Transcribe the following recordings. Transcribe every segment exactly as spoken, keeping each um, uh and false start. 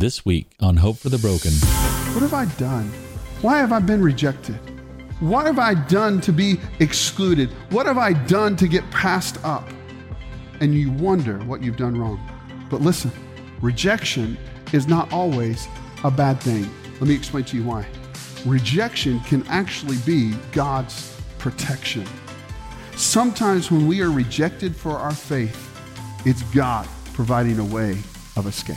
This week on Hope for the Broken. What have I done? Why have I been rejected? What have I done to be excluded? What have I done to get passed up? And you wonder what you've done wrong. But listen, rejection is not always a bad thing. Let me explain to you why. Rejection can actually be God's protection. Sometimes when we are rejected for our faith, it's God providing a way of escape.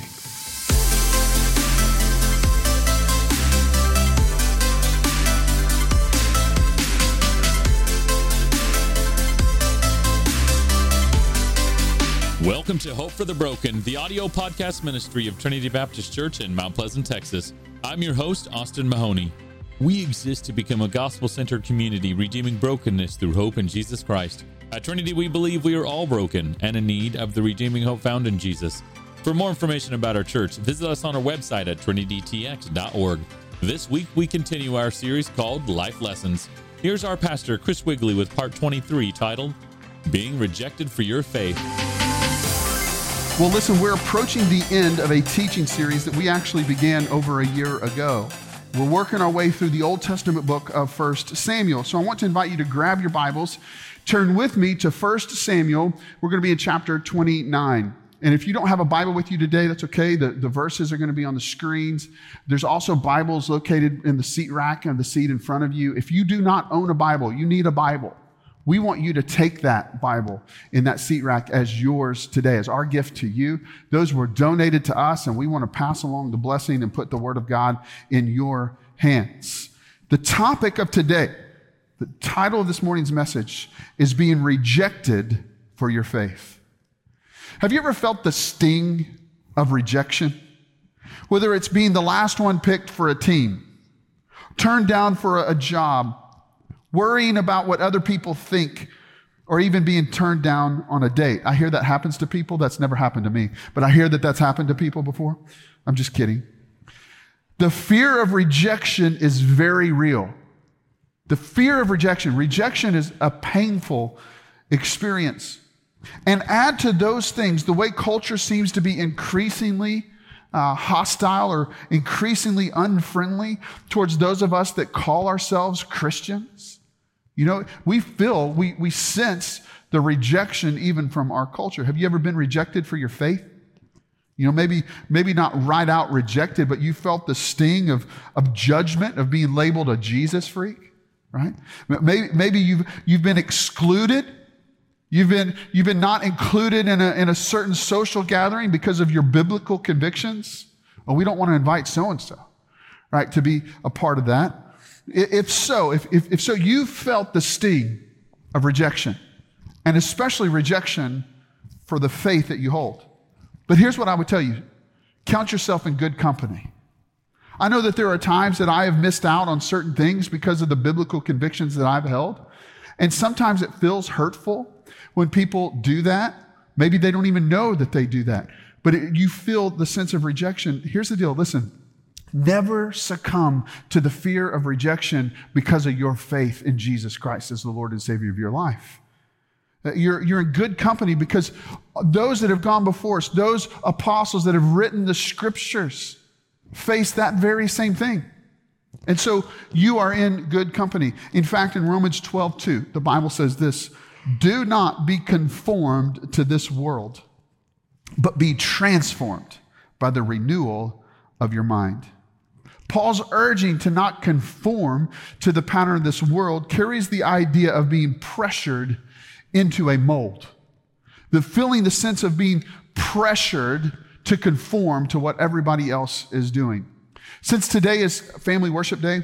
Welcome to Hope for the Broken, the audio podcast ministry of Trinity Baptist Church in Mount Pleasant, Texas. I'm your host, Austin Mahoney. We exist to become a gospel-centered community, redeeming brokenness through hope in Jesus Christ. At Trinity, we believe we are all broken and in need of the redeeming hope found in Jesus. For more information about our church, visit us on our website at trinity t x dot org. This week, we continue our series called Life Lessons. Here's our pastor, Chris Wigley, with part twenty-three, titled, Being Rejected for Your Faith. Well, listen, we're approaching the end of a teaching series that we actually began over a year ago. We're working our way through the Old Testament book of First Samuel. So I want to invite you to grab your Bibles, turn with me to First Samuel. We're going to be in chapter twenty-nine. And if you don't have a Bible with you today, that's okay. The, the verses are going to be on the screens. There's also Bibles located in the seat rack and the seat in front of you. If you do not own a Bible, you need a Bible. We want you to take that Bible in that seat rack as yours today, as our gift to you. Those were donated to us, and we want to pass along the blessing and put the Word of God in your hands. The topic of today, the title of this morning's message, is Being Rejected for Your Faith. Have you ever felt the sting of rejection? Whether it's being the last one picked for a team, turned down for a job, worrying about what other people think, or even being turned down on a date. I hear that happens to people. That's never happened to me, but I hear that that's happened to people before. I'm just kidding. The fear of rejection is very real. The fear of rejection. Rejection is a painful experience. And add to those things the way culture seems to be increasingly uh, hostile or increasingly unfriendly towards those of us that call ourselves Christians. You know, we feel, we, we sense the rejection even from our culture. Have you ever been rejected for your faith? You know, maybe maybe not right out rejected, but you felt the sting of, of judgment, of being labeled a Jesus freak, right? Maybe, maybe you've, you've been excluded. You've been, you've been not included in a, in a certain social gathering because of your biblical convictions. Oh, we don't want to invite so-and-so, right, to be a part of that. If so, if, if, if so, you felt the sting of rejection, and especially rejection for the faith that you hold. But here's what I would tell you. Count yourself in good company. I know that there are times that I have missed out on certain things because of the biblical convictions that I've held. And sometimes it feels hurtful when people do that. Maybe they don't even know that they do that. But it, you feel the sense of rejection. Here's the deal. Listen. Never succumb to the fear of rejection because of your faith in Jesus Christ as the Lord and Savior of your life. You're, you're in good company because those that have gone before us, those apostles that have written the scriptures, face that very same thing. And so you are in good company. In fact, in Romans twelve two, the Bible says this, do not be conformed to this world, but be transformed by the renewal of your mind. Paul's urging to not conform to the pattern of this world carries the idea of being pressured into a mold. The feeling, the sense of being pressured to conform to what everybody else is doing. Since today is Family Worship Day,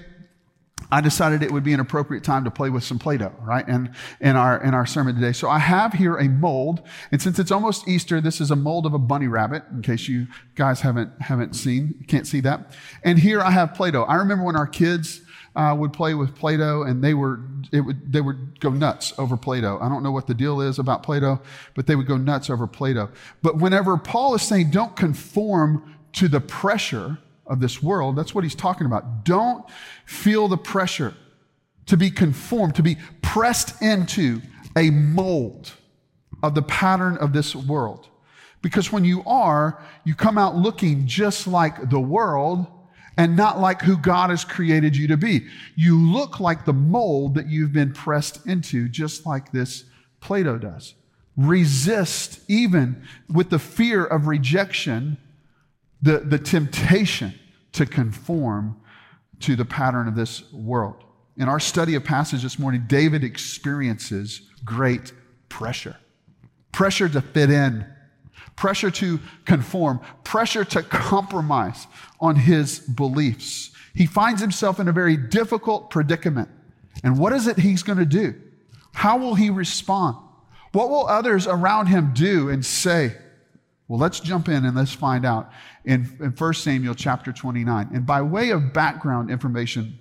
I decided it would be an appropriate time to play with some Play-Doh, right, in, in, our, in our sermon today. So I have here a mold, and since it's almost Easter, this is a mold of a bunny rabbit, in case you guys haven't, haven't seen, you can't see that. And here I have Play-Doh. I remember when our kids uh, would play with Play-Doh, and they were it would they would go nuts over Play-Doh. I don't know what the deal is about Play-Doh, but they would go nuts over Play-Doh. But whenever Paul is saying don't conform to the pressure of this world, that's what he's talking about. Don't feel the pressure to be conformed, to be pressed into a mold of the pattern of this world. Because when you are, you come out looking just like the world and not like who God has created you to be. You look like the mold that you've been pressed into, just like this Plato does. Resist, even with the fear of rejection, the, the temptation to conform to the pattern of this world. In our study of passage this morning, David experiences great pressure. Pressure to fit in, pressure to conform, pressure to compromise on his beliefs. He finds himself in a very difficult predicament. And what is it he's going to do? How will he respond? What will others around him do and say? Well, let's jump in and let's find out in, in First Samuel chapter twenty-nine. And by way of background information,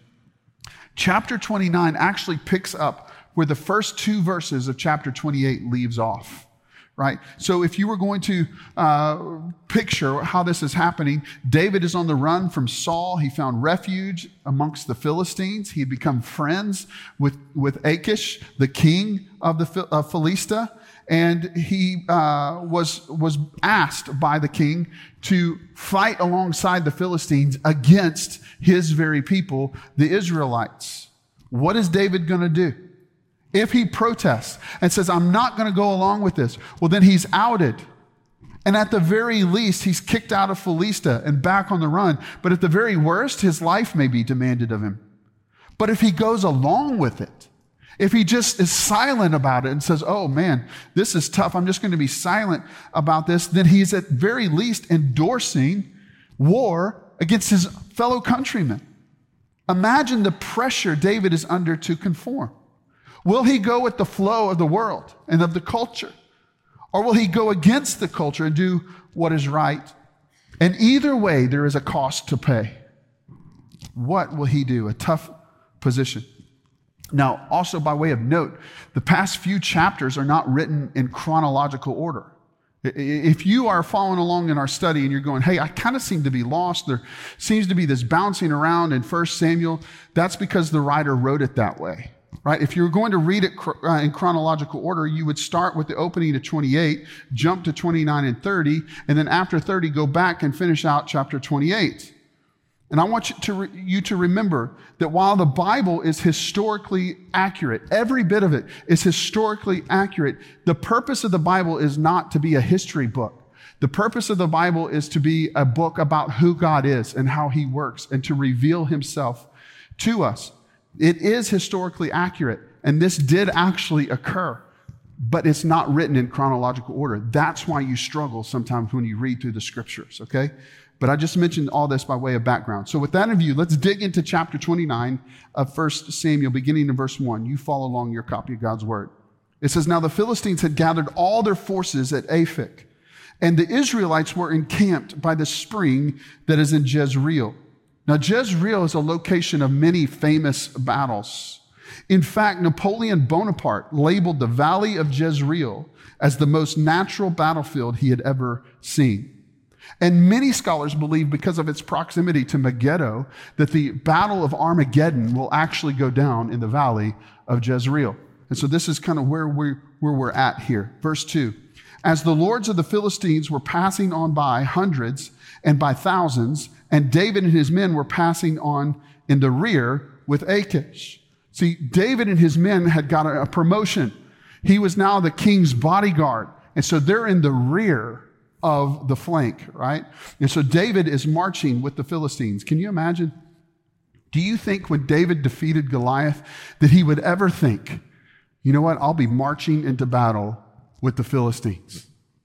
chapter twenty-nine actually picks up where the first two verses of chapter twenty-eight leaves off. Right? So if you were going to uh, picture how this is happening, David is on the run from Saul. He found refuge amongst the Philistines. He had become friends with, with Achish, the king of the of Philistia. And he uh, was, was asked by the king to fight alongside the Philistines against his very people, the Israelites. What is David going to do? If he protests and says, I'm not going to go along with this, well, then he's outed. And at the very least, he's kicked out of Philistia and back on the run. But at the very worst, his life may be demanded of him. But if he goes along with it, if he just is silent about it and says, oh man, this is tough, I'm just going to be silent about this, then he's at very least endorsing war against his fellow countrymen. Imagine the pressure David is under to conform. Will he go with the flow of the world and of the culture? Or will he go against the culture and do what is right? And either way, there is a cost to pay. What will he do? A tough position. Now, also by way of note, the past few chapters are not written in chronological order. If you are following along in our study and you're going, hey, I kind of seem to be lost, there seems to be this bouncing around in First Samuel, that's because the writer wrote it that way. Right? If you were going to read it in chronological order, you would start with the opening to twenty-eight, jump to twenty-nine and thirty, and then after thirty, go back and finish out chapter twenty-eight. And I want you to, re- you to remember that while the Bible is historically accurate, every bit of it is historically accurate, the purpose of the Bible is not to be a history book. The purpose of the Bible is to be a book about who God is and how he works and to reveal himself to us. It is historically accurate, and this did actually occur, but it's not written in chronological order. That's why you struggle sometimes when you read through the scriptures, okay? But I just mentioned all this by way of background. So with that in view, let's dig into chapter twenty-nine of First Samuel, beginning in verse one. You follow along your copy of God's word. It says, now the Philistines had gathered all their forces at Aphek, and the Israelites were encamped by the spring that is in Jezreel. Now, Jezreel is a location of many famous battles. In fact, Napoleon Bonaparte labeled the Valley of Jezreel as the most natural battlefield he had ever seen. And many scholars believe, because of its proximity to Megiddo, that the Battle of Armageddon will actually go down in the Valley of Jezreel. And so this is kind of where, we, where we're at here. Verse two, as the lords of the Philistines were passing on by hundreds and by thousands, and David and his men were passing on in the rear with Achish. See, David and his men had got a promotion. He was now the king's bodyguard. And so they're in the rear of the flank, right? And so David is marching with the Philistines. Can you imagine? Do you think when David defeated Goliath that he would ever think, you know what, I'll be marching into battle with the Philistines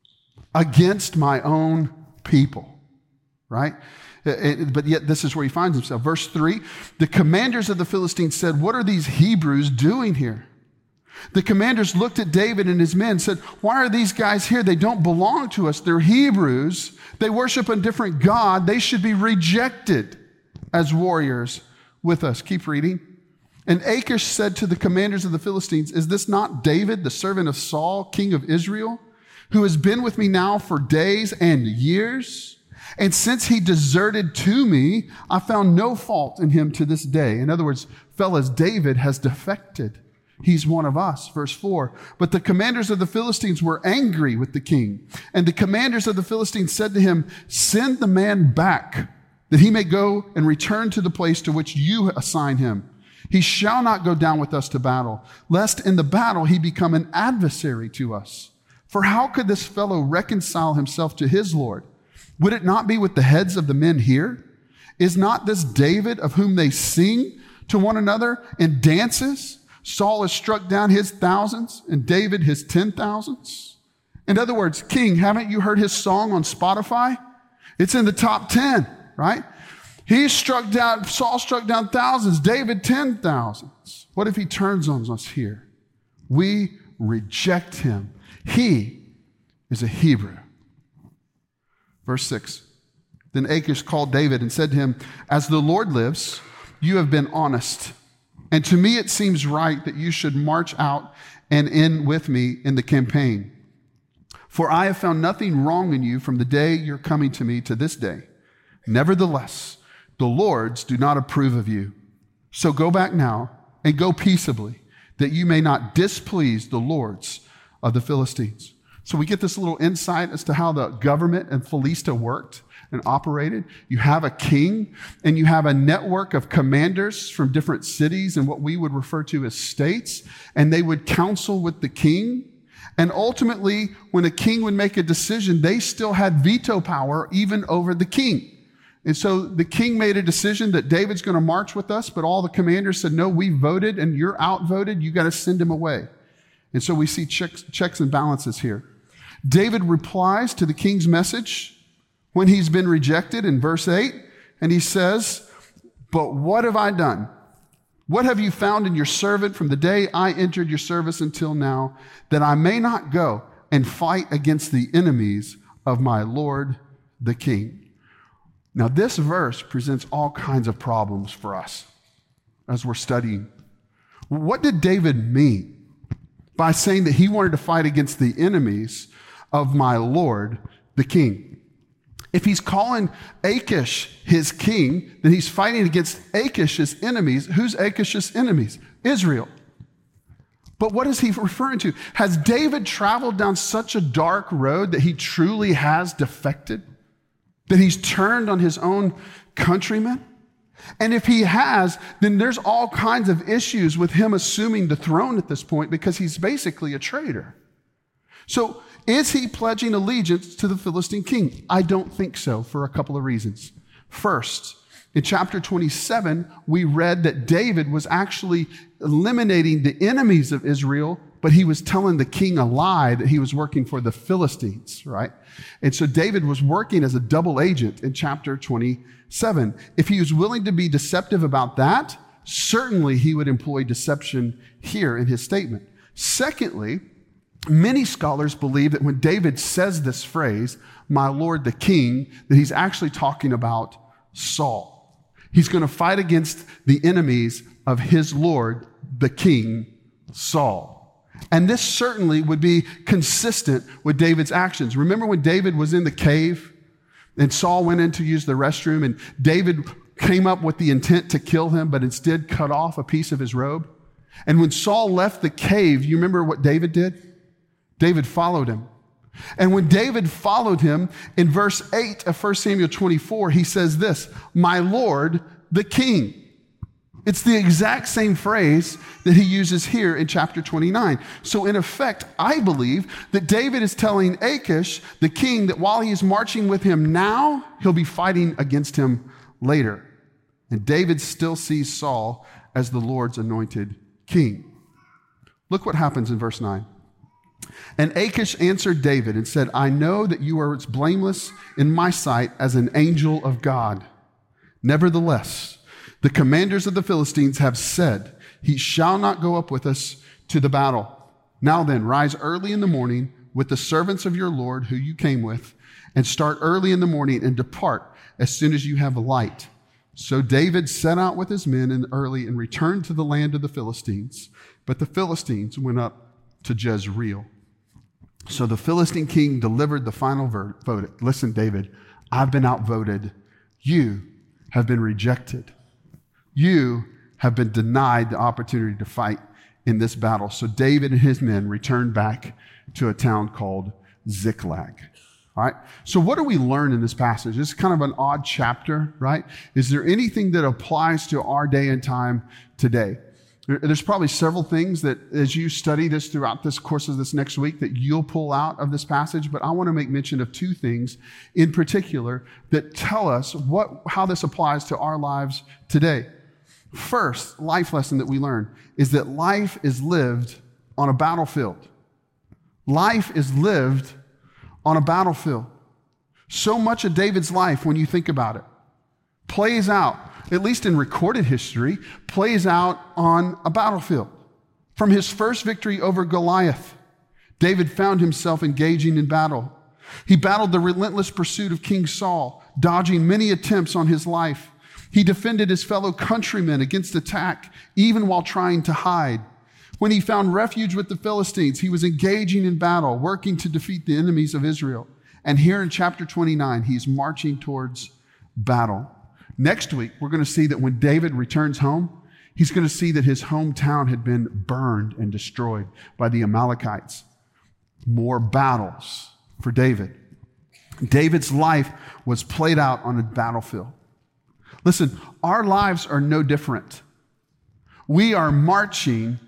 against my own people, right? But yet this is where he finds himself. Verse three, the commanders of the Philistines said, what are these Hebrews doing here? The commanders looked at David and his men and said, why are these guys here? They don't belong to us. They're Hebrews. They worship a different God. They should be rejected as warriors with us. Keep reading. And Achish said to the commanders of the Philistines, is this not David, the servant of Saul, king of Israel, who has been with me now for days and years? And since he deserted to me, I found no fault in him to this day. In other words, fellas, David has defected. He's one of us. Verse four, but the commanders of the Philistines were angry with the king. And the commanders of the Philistines said to him, send the man back, that he may go and return to the place to which you assign him. He shall not go down with us to battle, lest in the battle he become an adversary to us. For how could this fellow reconcile himself to his Lord? Would it not be with the heads of the men here? Is not this David of whom they sing to one another in dances? Saul has struck down his thousands and David his ten thousands. In other words, King, haven't you heard his song on Spotify? It's in the top ten, right? He struck down, Saul struck down thousands, David ten thousands. What if he turns on us here? We reject him. He is a Hebrew. Verse six, then Achish called David and said to him, as the Lord lives, you have been honest. And to me it seems right that you should march out and in with me in the campaign. For I have found nothing wrong in you from the day you're coming to me to this day. Nevertheless, the lords do not approve of you. So go back now and go peaceably, that you may not displease the lords of the Philistines. So we get this little insight as to how the government in Philistia worked and operated. You have a king and you have a network of commanders from different cities and what we would refer to as states, and they would counsel with the king. And ultimately, when a king would make a decision, they still had veto power even over the king. And so the king made a decision that David's going to march with us, but all the commanders said, no, we voted and you're outvoted. You got to send him away. And so we see checks, checks and balances here. David replies to the king's message when he's been rejected in verse eight, and he says, but what have I done? What have you found in your servant from the day I entered your service until now, that I may not go and fight against the enemies of my Lord the king? Now, this verse presents all kinds of problems for us as we're studying. What did David mean by saying that he wanted to fight against the enemies of my Lord the king? If he's calling Achish his king, then he's fighting against Achish's enemies. Who's Achish's enemies? Israel. But what is he referring to? Has David traveled down such a dark road that he truly has defected? That he's turned on his own countrymen? And if he has, then there's all kinds of issues with him assuming the throne at this point, because he's basically a traitor. So is he pledging allegiance to the Philistine king? I don't think so, for a couple of reasons. First, in chapter twenty-seven, we read that David was actually eliminating the enemies of Israel, but he was telling the king a lie that he was working for the Philistines, right? And so David was working as a double agent in chapter twenty-seven. If he was willing to be deceptive about that, certainly he would employ deception here in his statement. Secondly, many scholars believe that when David says this phrase, my Lord the king, that he's actually talking about Saul. He's going to fight against the enemies of his Lord, the king, Saul. And this certainly would be consistent with David's actions. Remember when David was in the cave and Saul went in to use the restroom, and David came up with the intent to kill him, but instead cut off a piece of his robe? And when Saul left the cave, you remember what David did? David followed him. And when David followed him, in verse eight of First Samuel twenty-four, he says this, my Lord, the king. It's the exact same phrase that he uses here in chapter twenty-nine. So in effect, I believe that David is telling Achish, the king, that while he is marching with him now, he'll be fighting against him later. And David still sees Saul as the Lord's anointed king. Look what happens in verse nine. And Achish answered David and said, I know that you are as blameless in my sight as an angel of God. Nevertheless, the commanders of the Philistines have said, he shall not go up with us to the battle. Now then, rise early in the morning with the servants of your Lord who you came with, and start early in the morning and depart as soon as you have light. So David set out with his men in early and returned to the land of the Philistines. But the Philistines went up to Jezreel. So the Philistine king delivered the final verdict. Listen, David, I've been outvoted. You have been rejected. You have been denied the opportunity to fight in this battle. So David and his men returned back to a town called Ziklag. All right. So what do we learn in this passage? It's kind of an odd chapter, right? Is there anything that applies to our day and time today? There's probably several things that as you study this throughout this course of this next week that you'll pull out of this passage, but I want to make mention of two things in particular that tell us what, how this applies to our lives today. First, life lesson that we learn is that life is lived on a battlefield. Life is lived on a battlefield. So much of David's life, when you think about it, plays out, at least in recorded history, plays out on a battlefield. From his first victory over Goliath, David found himself engaging in battle. He battled the relentless pursuit of King Saul, dodging many attempts on his life. He defended his fellow countrymen against attack, even while trying to hide. When he found refuge with the Philistines, he was engaging in battle, working to defeat the enemies of Israel. And here in chapter twenty-nine, he's marching towards battle. Next week, we're going to see that when David returns home, he's going to see that his hometown had been burned and destroyed by the Amalekites. More battles for David. David's life was played out on a battlefield. Listen, our lives are no different. We are marching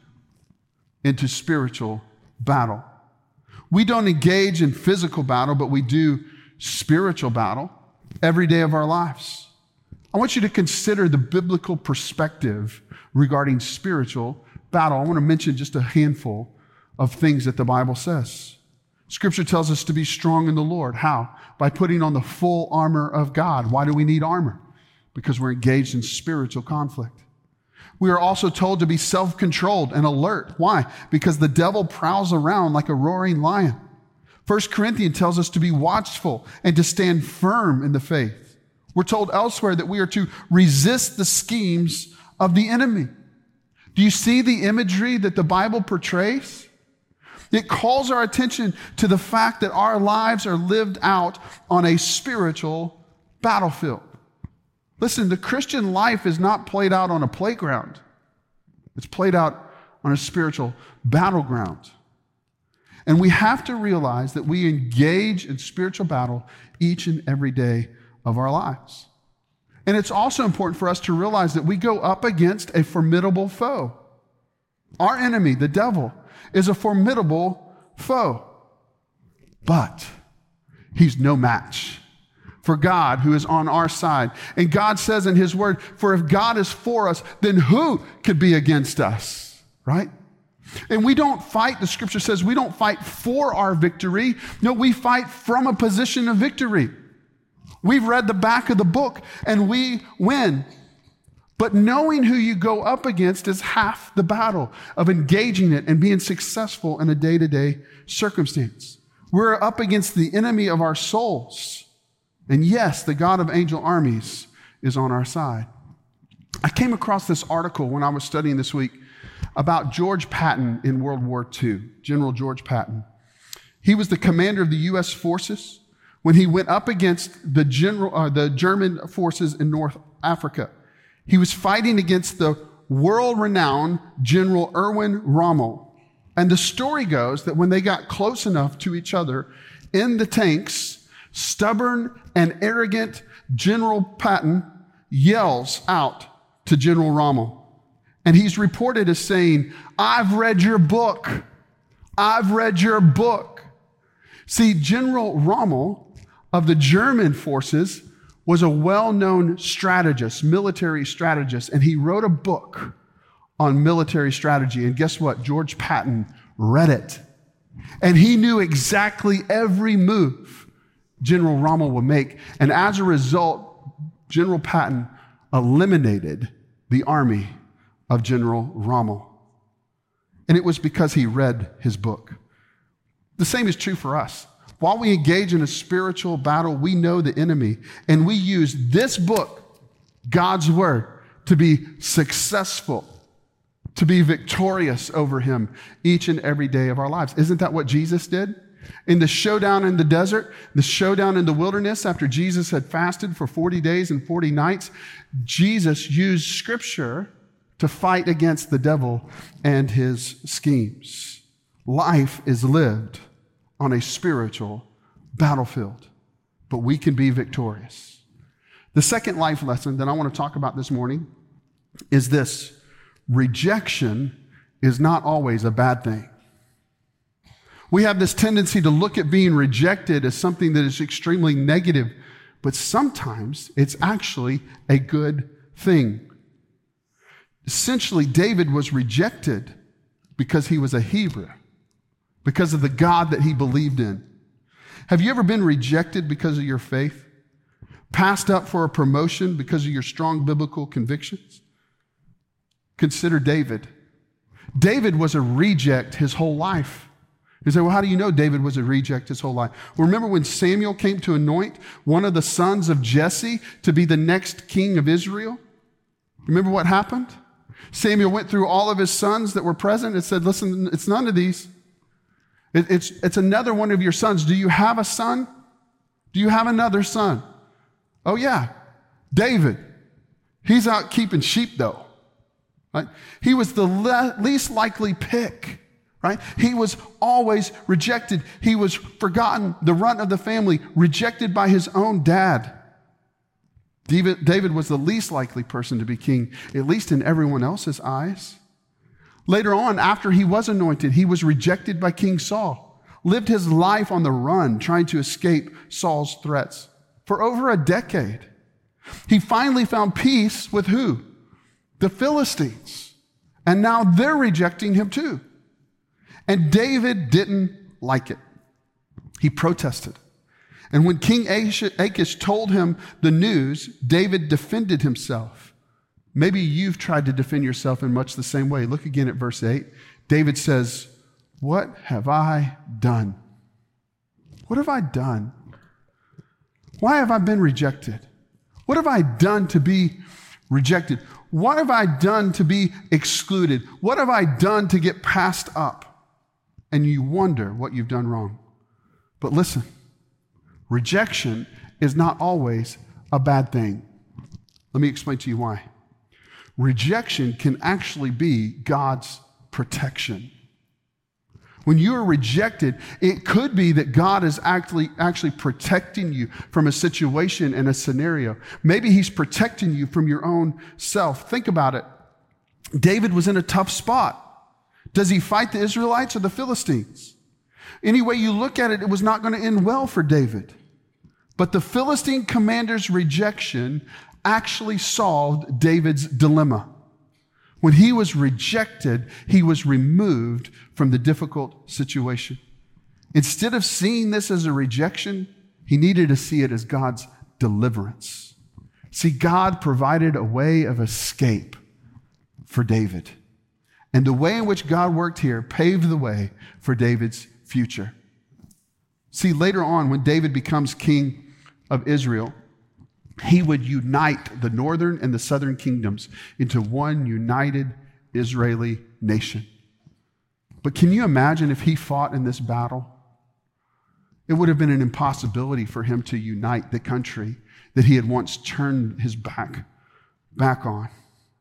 into spiritual battle. We don't engage in physical battle, but we do spiritual battle every day of our lives. I want you to consider the biblical perspective regarding spiritual battle. I want to mention just a handful of things that the Bible says. Scripture tells us to be strong in the Lord. How? By putting on the full armor of God. Why do we need armor? Because we're engaged in spiritual conflict. We are also told to be self-controlled and alert. Why? Because the devil prowls around like a roaring lion. First Corinthians tells us to be watchful and to stand firm in the faith. We're told elsewhere that we are to resist the schemes of the enemy. Do you see the imagery that the Bible portrays? It calls our attention to the fact that our lives are lived out on a spiritual battlefield. Listen, the Christian life is not played out on a playground. It's played out on a spiritual battleground. And we have to realize that we engage in spiritual battle each and every day of our lives. And it's also important for us to realize that we go up against a formidable foe. Our enemy, the devil, is a formidable foe. But he's no match for God who is on our side. And God says in his word, for if God is for us, then who could be against us? Right? And we don't fight, the scripture says, we don't fight for our victory. No, we fight from a position of victory. We've read the back of the book and we win. But knowing who you go up against is half the battle of engaging it and being successful in a day-to-day circumstance. We're up against the enemy of our souls. And yes, the God of angel armies is on our side. I came across this article when I was studying this week about George Patton in World War Two, General George Patton. He was the commander of the U S forces when he went up against the, general, uh, the German forces in North Africa. He was fighting against the world-renowned General Erwin Rommel. And the story goes that when they got close enough to each other in the tanks, stubborn and arrogant General Patton yells out to General Rommel. And he's reported as saying, I've read your book. I've read your book. See, General Rommel of the German forces was a well-known strategist, military strategist, and he wrote a book on military strategy. And guess what? George Patton read it. And he knew exactly every move General Rommel would make. And as a result, General Patton eliminated the army of General Rommel. And it was because he read his book. The same is true for us. While we engage in a spiritual battle, we know the enemy, and we use this book, God's Word, to be successful, to be victorious over him each and every day of our lives. Isn't that what Jesus did? In the showdown in the desert, the showdown in the wilderness, after Jesus had fasted for forty days and forty nights, Jesus used Scripture to fight against the devil and his schemes. Life is lived on a spiritual battlefield, but we can be victorious. The second life lesson that I want to talk about this morning is this: rejection is not always a bad thing. We have this tendency to look at being rejected as something that is extremely negative, but sometimes it's actually a good thing. Essentially, David was rejected because he was a Hebrew, because of the God that he believed in. Have you ever been rejected because of your faith? Passed up for a promotion because of your strong biblical convictions? Consider David. David was a reject his whole life. You say, well, how do you know David was a reject his whole life? Well, remember when Samuel came to anoint one of the sons of Jesse to be the next king of Israel? Remember what happened? Samuel went through all of his sons that were present and said, listen, it's none of these. It, it's, it's another one of your sons. Do you have a son? Do you have another son? Oh, yeah, David. He's out keeping sheep, though. Right? He was the le- least likely pick. Right? He was always rejected. He was forgotten, the runt of the family, rejected by his own dad. David, David was the least likely person to be king, at least in everyone else's eyes. Later on, after he was anointed, he was rejected by King Saul, lived his life on the run, trying to escape Saul's threats for over a decade. He finally found peace with who? The Philistines. And now they're rejecting him too. And David didn't like it. He protested. And when King Achish told him the news, David defended himself. Maybe you've tried to defend yourself in much the same way. Look again at verse eight. David says, "What have I done? What have I done? Why have I been rejected? What have I done to be rejected? What have I done to be excluded? What have I done to get passed up?" And you wonder what you've done wrong. But listen, rejection is not always a bad thing. Let me explain to you why. Rejection can actually be God's protection. When you are rejected, it could be that God is actually, actually protecting you from a situation and a scenario. Maybe he's protecting you from your own self. Think about it. David was in a tough spot. Does he fight the Israelites or the Philistines? Any way you look at it, it was not going to end well for David. But the Philistine commander's rejection actually solved David's dilemma. When he was rejected, he was removed from the difficult situation. Instead of seeing this as a rejection, he needed to see it as God's deliverance. See, God provided a way of escape for David. And the way in which God worked here paved the way for David's future. See, later on, when David becomes king of Israel, he would unite the northern and the southern kingdoms into one united Israeli nation. But can you imagine if he fought in this battle? It would have been an impossibility for him to unite the country that he had once turned his back, back on.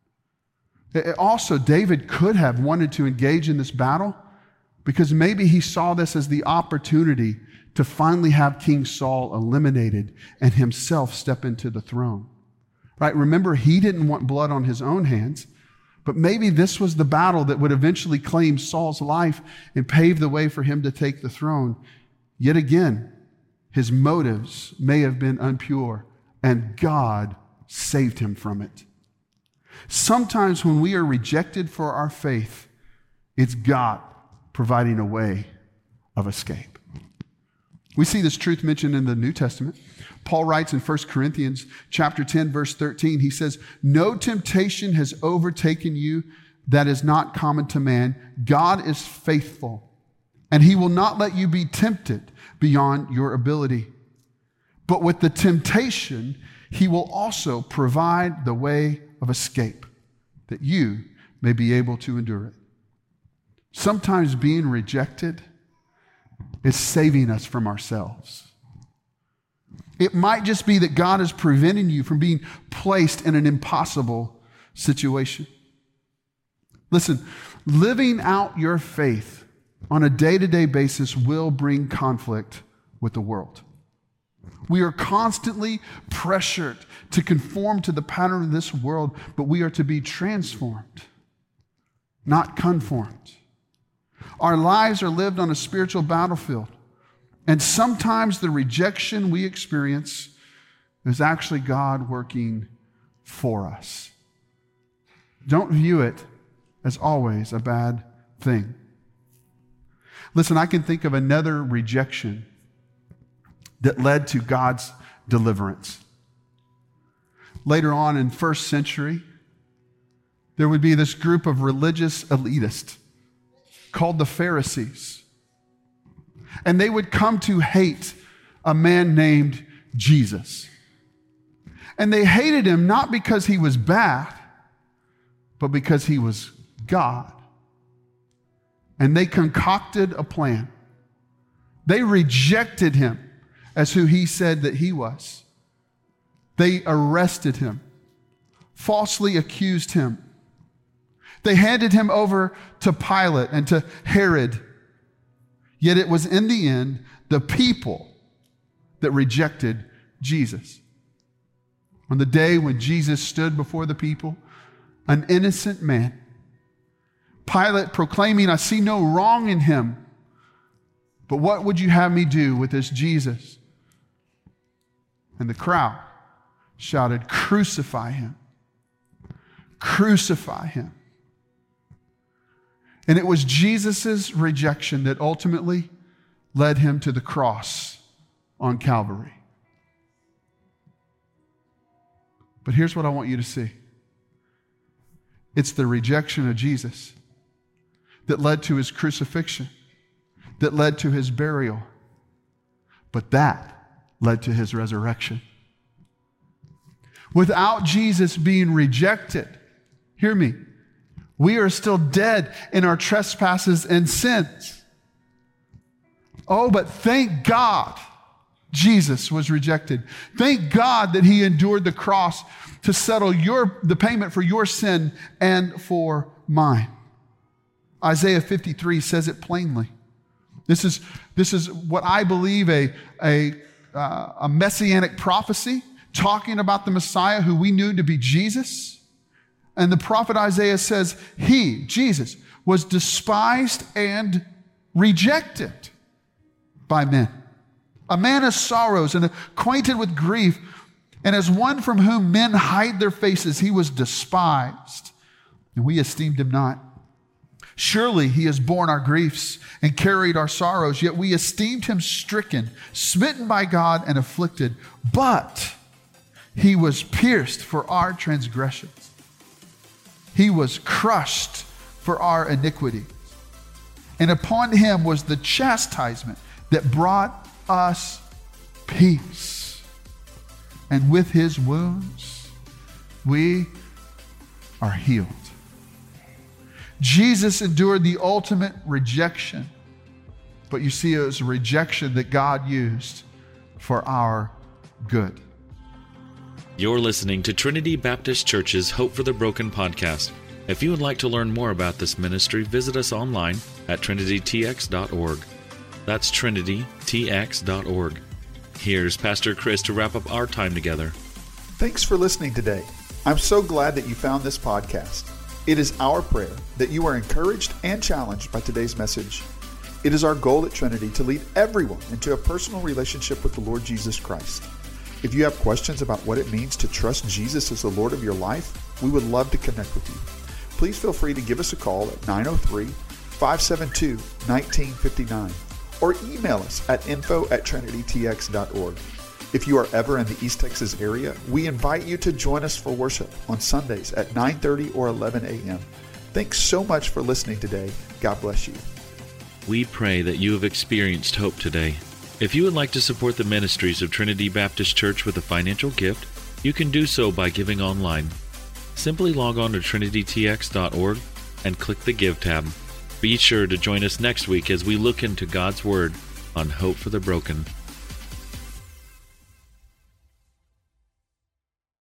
Also, David could have wanted to engage in this battle because maybe he saw this as the opportunity to finally have King Saul eliminated and himself step into the throne. Right? Remember, he didn't want blood on his own hands, but maybe this was the battle that would eventually claim Saul's life and pave the way for him to take the throne. Yet again, his motives may have been impure, and God saved him from it. Sometimes when we are rejected for our faith, it's God providing a way of escape. We see this truth mentioned in the New Testament. Paul writes in First Corinthians chapter ten, verse thirteen, he says, "No temptation has overtaken you that is not common to man. God is faithful, and he will not let you be tempted beyond your ability. But with the temptation, he will also provide the way of escape, that you may be able to endure it." Sometimes being rejected is saving us from ourselves. It might just be that God is preventing you from being placed in an impossible situation. Listen, living out your faith on a day-to-day basis will bring conflict with the world. We are constantly pressured to conform to the pattern of this world, but we are to be transformed, not conformed. Our lives are lived on a spiritual battlefield, and sometimes the rejection we experience is actually God working for us. Don't view it as always a bad thing. Listen, I can think of another rejection that led to God's deliverance. Later on in first century, there would be this group of religious elitists called the Pharisees. And they would come to hate a man named Jesus. And they hated him not because he was bad, but because he was God. And they concocted a plan. They rejected him as who he said that he was. They arrested him, falsely accused him. They handed him over to Pilate and to Herod. Yet it was in the end the people that rejected Jesus. On the day when Jesus stood before the people, an innocent man, Pilate proclaiming, "I see no wrong in him, but what would you have me do with this Jesus?" And the crowd shouted, "Crucify him! Crucify him!" And it was Jesus' rejection that ultimately led him to the cross on Calvary. But here's what I want you to see. It's the rejection of Jesus that led to his crucifixion, that led to his burial, but that led to his resurrection. Without Jesus being rejected, hear me, we are still dead in our trespasses and sins. Oh, but thank God Jesus was rejected. Thank God that he endured the cross to settle your, the payment for your sin and for mine. Isaiah fifty-three says it plainly. This is, this is what I believe a, a, uh, a messianic prophecy talking about the Messiah who we knew to be Jesus. And the prophet Isaiah says, he, Jesus, was despised and rejected by men. A man of sorrows and acquainted with grief, and as one from whom men hide their faces, he was despised, and we esteemed him not. Surely he has borne our griefs and carried our sorrows, yet we esteemed him stricken, smitten by God, and afflicted. But he was pierced for our transgressions. He was crushed for our iniquity. And upon him was the chastisement that brought us peace. And with his wounds, we are healed. Jesus endured the ultimate rejection. But you see, it was a rejection that God used for our good. You're listening to Trinity Baptist Church's Hope for the Broken podcast. If you would like to learn more about this ministry, visit us online at trinity t x dot org. That's trinity t x dot org. Here's Pastor Chris to wrap up our time together. Thanks for listening today. I'm so glad that you found this podcast. It is our prayer that you are encouraged and challenged by today's message. It is our goal at Trinity to lead everyone into a personal relationship with the Lord Jesus Christ. If you have questions about what it means to trust Jesus as the Lord of your life, we would love to connect with you. Please feel free to give us a call at nine oh three, five seven two, one nine five nine or email us at info at trinity t x dot org. If you are ever in the East Texas area, we invite you to join us for worship on Sundays at nine thirty or eleven a.m. Thanks so much for listening today. God bless you. We pray that you have experienced hope today. If you would like to support the ministries of Trinity Baptist Church with a financial gift, you can do so by giving online. Simply log on to trinity t x dot org and click the Give tab. Be sure to join us next week as we look into God's Word on Hope for the Broken.